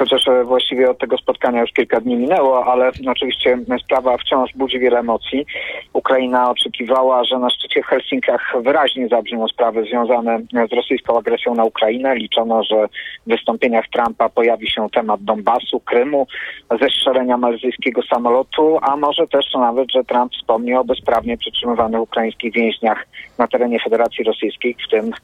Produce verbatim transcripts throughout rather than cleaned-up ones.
chociaż właściwie od tego spotkania już kilka dni minęło, ale oczywiście sprawa wciąż budzi wiele emocji. Ukraina oczekiwała, że na szczycie w Helsinkach wyraźnie zabrzmią sprawy związane z rosyjską agresją na Ukrainę. Liczono, że w wystąpieniach Trumpa pojawi się temat Donbasu, Krymu, zestrzelenia malzyjskiego samolotu, a może też nawet, że Trump wspomni o bezprawnie przetrzymywanych ukraińskich więźniach na terenie Federacji Rosyjskiej, w tym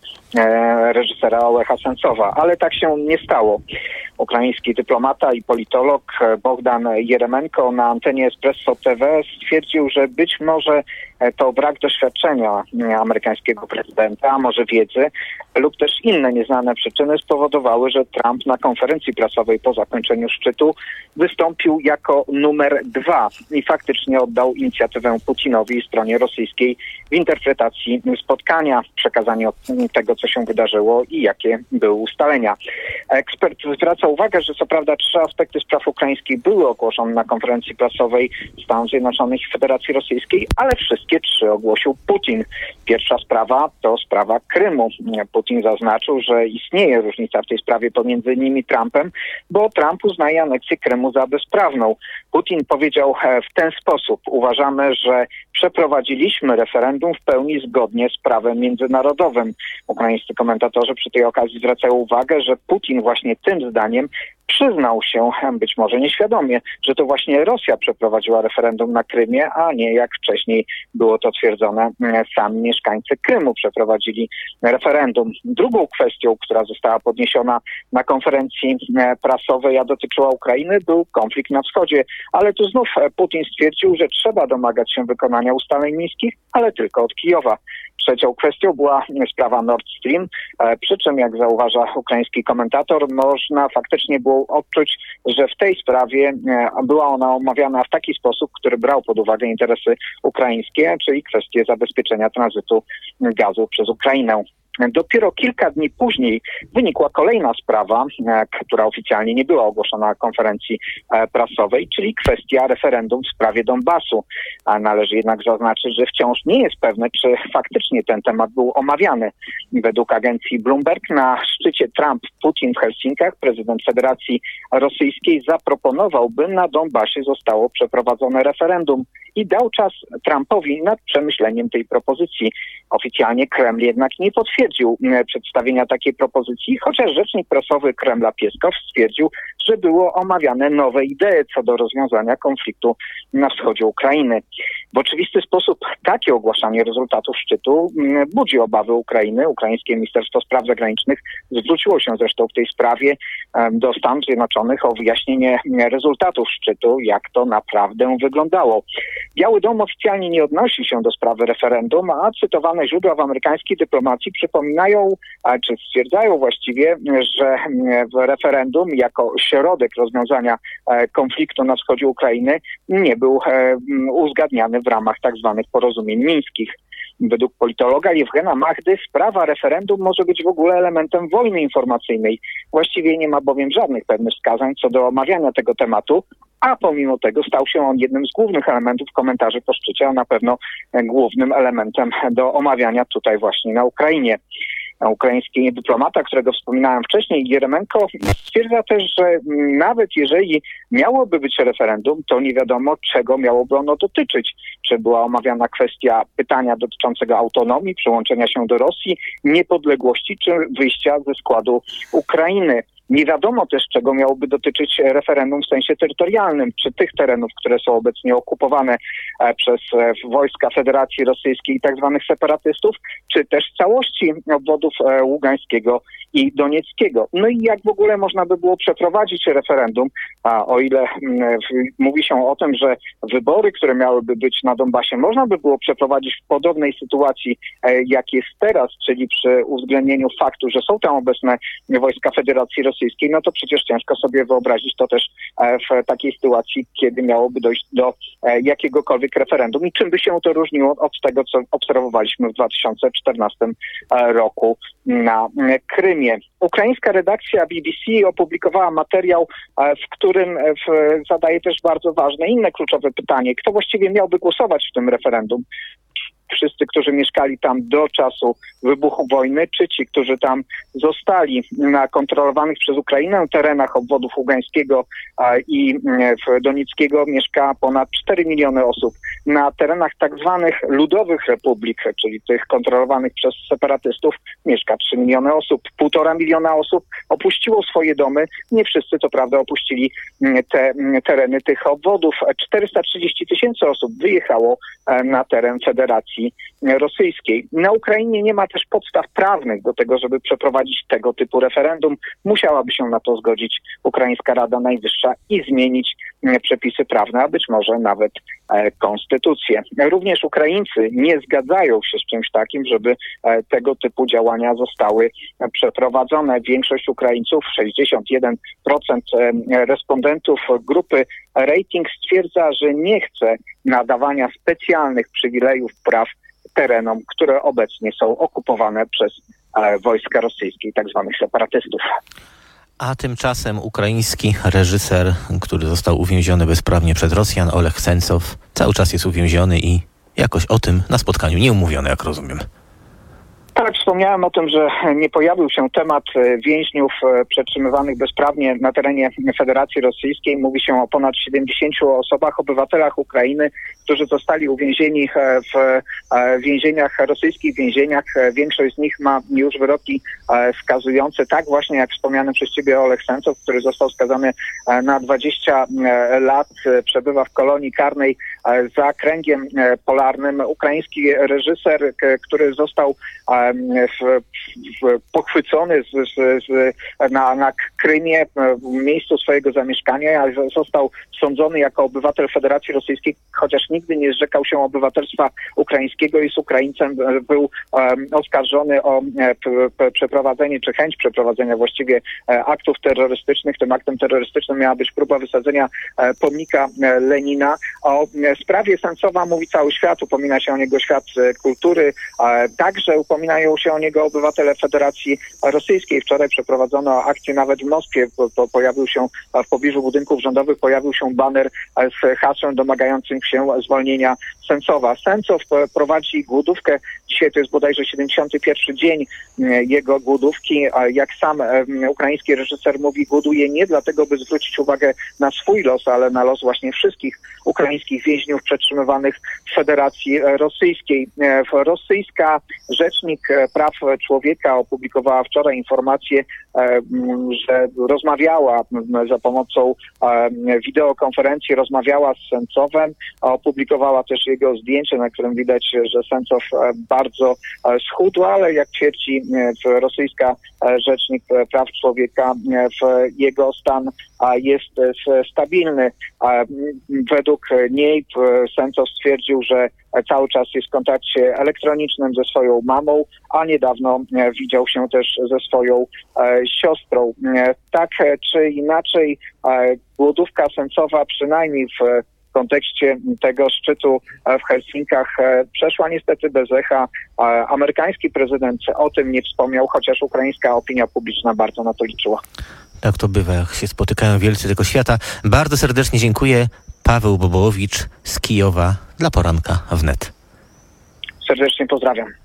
e, reżysera Olecha Sencowa. Ale tak się nie stało. Ukraiński dyplomata i politolog Bogdan Jeremenko na antenie Espresso T V stwierdził, że być może to brak doświadczenia amerykańskiego prezydenta, a może wiedzy lub też inne nieznane przyczyny spowodowały, że Trump na konferencji prasowej po zakończeniu szczytu wystąpił jako numer dwa i faktycznie oddał inicjatywę Putinowi i stronie rosyjskiej w interpretacji spotkania, przekazaniu tego, co się wydarzyło i jakie były ustalenia. Ekspert zwraca uwagę, że co prawda trzy aspekty spraw ukraińskich były ogłoszone na konferencji prasowej Stanów Zjednoczonych i Federacji Rosyjskiej, ale wszystkie trzy ogłosił Putin. Pierwsza sprawa to sprawa Krymu. Putin zaznaczył, że istnieje różnica w tej sprawie pomiędzy nim i Trumpem, bo Trump uznaje aneksję Krymu za bezprawną. Putin powiedział w ten sposób: uważamy, że przeprowadziliśmy referendum w pełni zgodnie z prawem międzynarodowym. Ukraińscy komentatorzy przy tej okazji zwracają uwagę, że Putin właśnie tym zdaniem przyznał się, być może nieświadomie, że to właśnie Rosja przeprowadziła referendum na Krymie, a nie, jak wcześniej było to twierdzone, sami mieszkańcy Krymu przeprowadzili referendum. Drugą kwestią, która została podniesiona na konferencji prasowej, a dotyczyła Ukrainy, był konflikt na wschodzie. Ale tu znów Putin stwierdził, że trzeba domagać się wykonania ustaleń mińskich, ale tylko od Kijowa. Trzecią kwestią była sprawa Nord Stream, przy czym, jak zauważa ukraiński komentator, można faktycznie było odczuć, że w tej sprawie była ona omawiana w taki sposób, który brał pod uwagę interesy ukraińskie, czyli kwestie zabezpieczenia tranzytu gazu przez Ukrainę. Dopiero kilka dni później wynikła kolejna sprawa, która oficjalnie nie była ogłoszona na konferencji prasowej, czyli kwestia referendum w sprawie Donbasu. Należy jednak zaznaczyć, że wciąż nie jest pewne, czy faktycznie ten temat był omawiany. Według agencji Bloomberg na szczycie Trump-Putin w Helsinkach prezydent Federacji Rosyjskiej zaproponował, by na Donbasie zostało przeprowadzone referendum i dał czas Trumpowi nad przemyśleniem tej propozycji. Oficjalnie Kreml jednak nie potwierdził przedstawienia takiej propozycji, chociaż rzecznik prasowy Kremla Pieskow stwierdził, że było omawiane nowe idee co do rozwiązania konfliktu na wschodzie Ukrainy. W oczywisty sposób takie ogłaszanie rezultatów szczytu budzi obawy Ukrainy. Ukraińskie Ministerstwo Spraw Zagranicznych zwróciło się zresztą w tej sprawie do Stanów Zjednoczonych o wyjaśnienie rezultatów szczytu, jak to naprawdę wyglądało. Biały Dom oficjalnie nie odnosi się do sprawy referendum, a cytowane źródła w amerykańskiej dyplomacji przypominają, czy stwierdzają właściwie, że referendum jako środek rozwiązania konfliktu na wschodzie Ukrainy nie był uzgadniany w ramach tak zwanych porozumień mińskich. Według politologa Jewgena Machdy sprawa referendum może być w ogóle elementem wojny informacyjnej. Właściwie nie ma bowiem żadnych pewnych wskazań co do omawiania tego tematu, a pomimo tego stał się on jednym z głównych elementów komentarzy po szczycie, a na pewno głównym elementem do omawiania tutaj właśnie na Ukrainie. Ukraiński dyplomata, którego wspominałem wcześniej, Jeremenko, stwierdza też, że nawet jeżeli miałoby być referendum, to nie wiadomo, czego miałoby ono dotyczyć. Czy była omawiana kwestia pytania dotyczącego autonomii, przyłączenia się do Rosji, niepodległości, czy wyjścia ze składu Ukrainy. Nie wiadomo też, czego miałoby dotyczyć referendum w sensie terytorialnym, czy tych terenów, które są obecnie okupowane przez wojska Federacji Rosyjskiej i tak zwanych separatystów, czy też całości obwodów Ługańskiego i Donieckiego. No i jak w ogóle można by było przeprowadzić referendum, a o ile mówi się o tym, że wybory, które miałyby być na Donbasie, można by było przeprowadzić w podobnej sytuacji, jak jest teraz, czyli przy uwzględnieniu faktu, że są tam obecne wojska Federacji Rosyjskiej, no to przecież ciężko sobie wyobrazić to też w takiej sytuacji, kiedy miałoby dojść do jakiegokolwiek referendum i czym by się to różniło od tego, co obserwowaliśmy w dwa tysiące czternastym roku na Krymie. Ukraińska redakcja B B C opublikowała materiał, w którym zadaje też bardzo ważne inne kluczowe pytanie. Kto właściwie miałby głosować w tym referendum? wszyscy, którzy mieszkali tam do czasu wybuchu wojny, czy ci, którzy tam zostali na kontrolowanych przez Ukrainę terenach obwodów ługańskiego i donieckiego, mieszka ponad cztery miliony osób. Na terenach tak zwanych ludowych republik, czyli tych kontrolowanych przez separatystów, mieszka trzy miliony osób. Półtora miliona osób opuściło swoje domy. Nie wszyscy, co prawda, opuścili te tereny tych obwodów. czterysta trzydzieści tysięcy osób wyjechało na teren Federacji Rosyjskiej. Na Ukrainie nie ma też podstaw prawnych do tego, żeby przeprowadzić tego typu referendum. Musiałaby się na to zgodzić Ukraińska Rada Najwyższa i zmienić przepisy prawne, a być może nawet konstytucję. Również Ukraińcy nie zgadzają się z czymś takim, żeby tego typu działania zostały przeprowadzone. Większość Ukraińców, sześćdziesiąt jeden procent respondentów grupy Rating, stwierdza, że nie chce nadawania specjalnych przywilejów praw terenom, które obecnie są okupowane przez wojska rosyjskie i tak zwanych separatystów. A tymczasem ukraiński reżyser, który został uwięziony bezprawnie przez Rosjan, Olech Sencow, cały czas jest uwięziony i jakoś o tym na spotkaniu nie umówiono, jak rozumiem. Tak, wspomniałem o tym, że nie pojawił się temat więźniów przetrzymywanych bezprawnie na terenie Federacji Rosyjskiej. Mówi się o ponad siedemdziesięciu osobach, obywatelach Ukrainy, którzy zostali uwięzieni w więzieniach, rosyjskich więzieniach. Większość z nich ma już wyroki skazujące, tak właśnie jak wspomniany przez ciebie Olech Sencow, który został skazany na dwadzieścia lat, przebywa w kolonii karnej za kręgiem polarnym. Ukraiński reżyser, który został W, w, pochwycony z, z, z, na, na Krymie, w miejscu swojego zamieszkania, ale został sądzony jako obywatel Federacji Rosyjskiej, chociaż nigdy nie zrzekał się obywatelstwa ukraińskiego, jest Ukraińcem, był um, oskarżony o e, p, przeprowadzenie, czy chęć przeprowadzenia właściwie e, aktów terrorystycznych. Tym aktem terrorystycznym miała być próba wysadzenia e, pomnika e, Lenina. O e, sprawie Sencowa mówi cały świat, upomina się o niego świat e, kultury, e, także upomina się o niego obywatele Federacji Rosyjskiej. Wczoraj przeprowadzono akcję nawet w Moskwie. Po, po, pojawił się w pobliżu budynków rządowych, pojawił się baner z hasłem domagającym się zwolnienia Sencowa. Sencow prowadzi głodówkę. Dzisiaj to jest bodajże siedemdziesiąty pierwszy dzień jego głodówki. Jak sam ukraiński reżyser mówi, głoduje nie dlatego, by zwrócić uwagę na swój los, ale na los właśnie wszystkich ukraińskich więźniów przetrzymywanych w Federacji Rosyjskiej. Rosyjska rzecznik praw człowieka opublikowała wczoraj informację, że rozmawiała za pomocą wideokonferencji, rozmawiała z Sencowem, opublikowała też jego zdjęcie, na którym widać, że Sencow bardzo schudł, ale jak twierdzi rosyjska rzecznik praw człowieka, jego stan jest stabilny. Według niej Sencow stwierdził, że cały czas jest w kontakcie elektronicznym ze swoją mamą, a niedawno widział się też ze swoją siostrą. Tak czy inaczej, głodówka Sencowa, przynajmniej w kontekście tego szczytu w Helsinkach, przeszła niestety bez echa. Amerykański prezydent o tym nie wspomniał, chociaż ukraińska opinia publiczna bardzo na to liczyła. Tak to bywa, jak się spotykają wielcy tego świata. Bardzo serdecznie dziękuję. Paweł Bobołowicz z Kijowa dla Poranka Wnet. Serdecznie pozdrawiam.